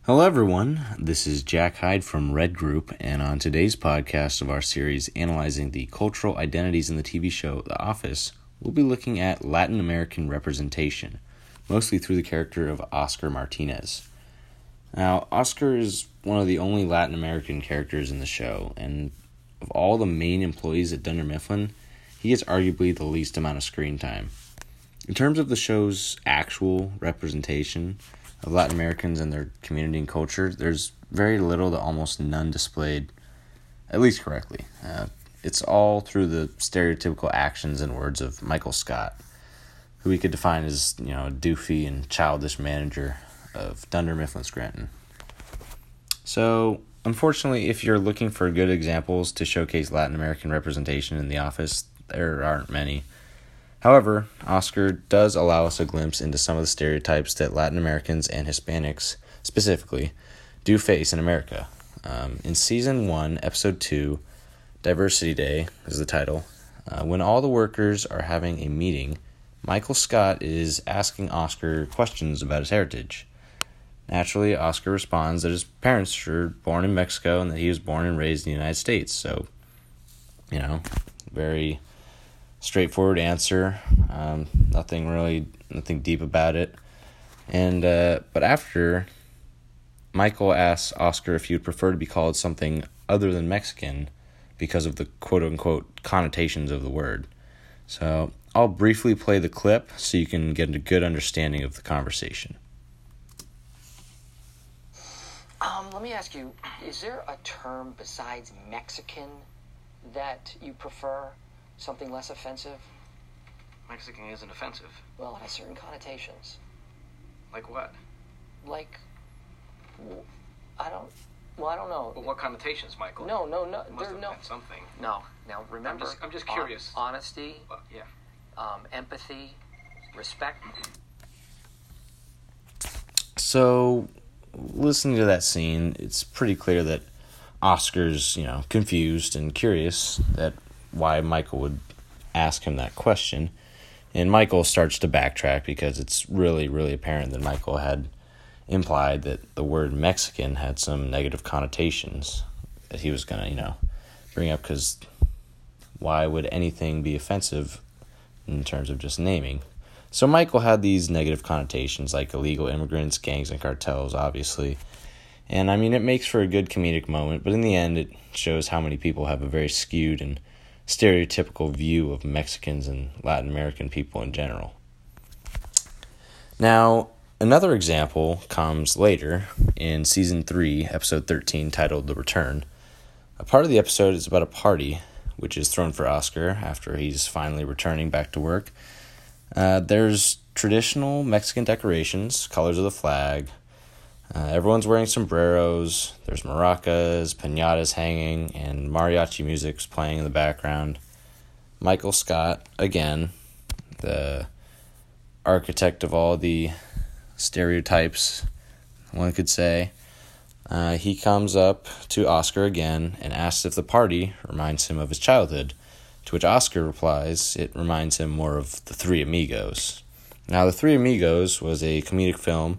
Hello everyone, this is Jack Hyde from Red Group, and on today's podcast of our series analyzing the cultural identities in the TV show The Office, we'll be looking at Latin American representation, mostly through the character of Oscar Martinez. Now, Oscar is one of the only Latin American characters in the show, and of all the main employees at Dunder Mifflin, he gets arguably the least amount of screen time. In terms of the show's actual representation of Latin Americans and their community and culture, there's very little to almost none displayed, at least correctly. It's all through the stereotypical actions and words of Michael Scott, who we could define as, a doofy and childish manager of Dunder Mifflin Scranton. So, unfortunately, if you're looking for good examples to showcase Latin American representation in The Office, there aren't many. However, Oscar does allow us a glimpse into some of the stereotypes that Latin Americans and Hispanics, specifically, do face in America. In Season 1, Episode 2, Diversity Day is the title. When all the workers are having a meeting, Michael Scott is asking Oscar questions about his heritage. Naturally, Oscar responds that his parents were born in Mexico and that he was born and raised in the United States. So, very straightforward answer. Nothing deep about it. And but after, Michael asks Oscar if he would prefer to be called something other than Mexican because of the quote-unquote connotations of the word. So I'll briefly play the clip so you can get a good understanding of the conversation. Let me ask you, is there a term besides Mexican that you prefer? Something less offensive? Mexican isn't offensive. Well, it has certain connotations. Like what? I don't know. Well, what connotations, Michael? No. It must have no. meant something. No. Now remember. I'm just curious. Honesty. Yeah. Empathy. Respect. So, listening to that scene, it's pretty clear that Oscar's, confused and curious at why Michael would ask him that question. And Michael starts to backtrack because it's really, really apparent that Michael had implied that the word Mexican had some negative connotations that he was going to, bring up, because why would anything be offensive in terms of just naming? So Michael had these negative connotations like illegal immigrants, gangs, and cartels, obviously. And it makes for a good comedic moment, but in the end it shows how many people have a very skewed and stereotypical view of Mexicans and Latin American people in general. Now, another example comes later in Season 3, Episode 13, titled The Return. A part of the episode is about a party, which is thrown for Oscar after he's finally returning back to work. There's traditional Mexican decorations, colors of the flag. Everyone's wearing sombreros, there's maracas, piñatas hanging, and mariachi music's playing in the background. Michael Scott, again, the architect of all the stereotypes, one could say, he comes up to Oscar again and asks if the party reminds him of his childhood, to which Oscar replies it reminds him more of The Three Amigos. Now, The Three Amigos was a comedic film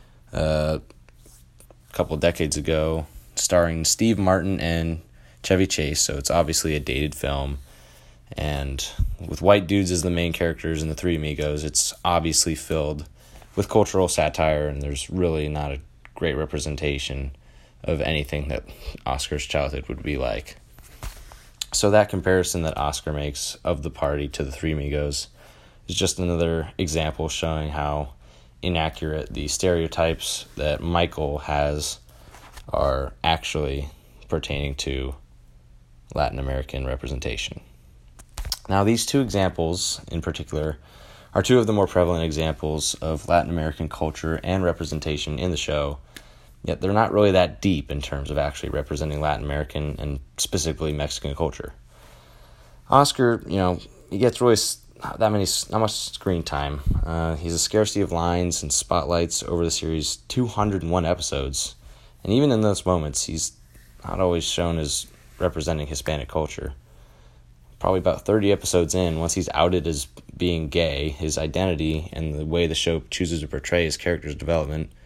couple decades ago, starring Steve Martin and Chevy Chase, so it's obviously a dated film. And with white dudes as the main characters in The Three Amigos, it's obviously filled with cultural satire, and there's really not a great representation of anything that Oscar's childhood would be like. So that comparison that Oscar makes of the party to The Three Amigos is just another example showing how inaccurate the stereotypes that Michael has are actually pertaining to Latin American representation. Now, these two examples in particular are two of the more prevalent examples of Latin American culture and representation in the show, yet they're not really that deep in terms of actually representing Latin American and specifically Mexican culture. Oscar, he gets really not much screen time. He has a scarcity of lines and spotlights over the series' 201 episodes, and even in those moments, he's not always shown as representing Hispanic culture. Probably about 30 episodes in, once he's outed as being gay, his identity and the way the show chooses to portray his character's development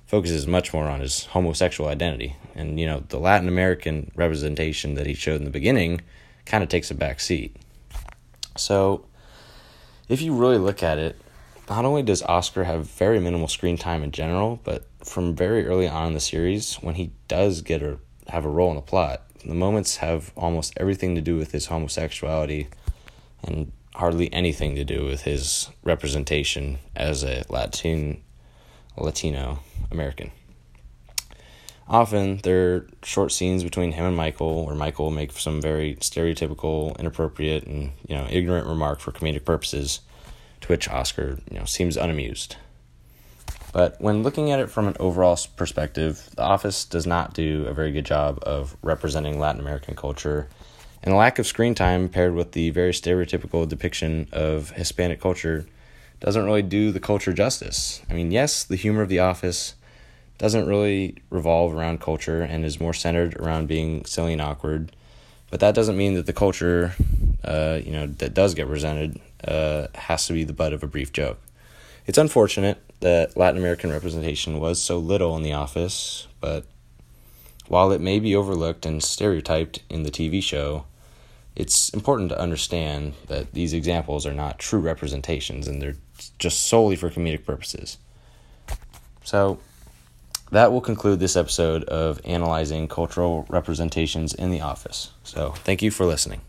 focuses much more on his homosexual identity. And, the Latin American representation that he showed in the beginning kind of takes a back seat. So, if you really look at it, not only does Oscar have very minimal screen time in general, but from very early on in the series, when he does have a role in the plot, the moments have almost everything to do with his homosexuality and hardly anything to do with his representation as a Latino American. Often, there are short scenes between him and Michael, where Michael will make some very stereotypical, inappropriate, and ignorant remark for comedic purposes, to which Oscar seems unamused. But when looking at it from an overall perspective, The Office does not do a very good job of representing Latin American culture, and the lack of screen time paired with the very stereotypical depiction of Hispanic culture doesn't really do the culture justice. I mean, yes, the humor of The Office doesn't really revolve around culture and is more centered around being silly and awkward, but that doesn't mean that the culture, that does get presented, has to be the butt of a brief joke. It's unfortunate that Latin American representation was so little in The Office, but while it may be overlooked and stereotyped in the TV show, it's important to understand that these examples are not true representations and they're just solely for comedic purposes. So, that will conclude this episode of analyzing cultural representations in The Office. So, thank you for listening.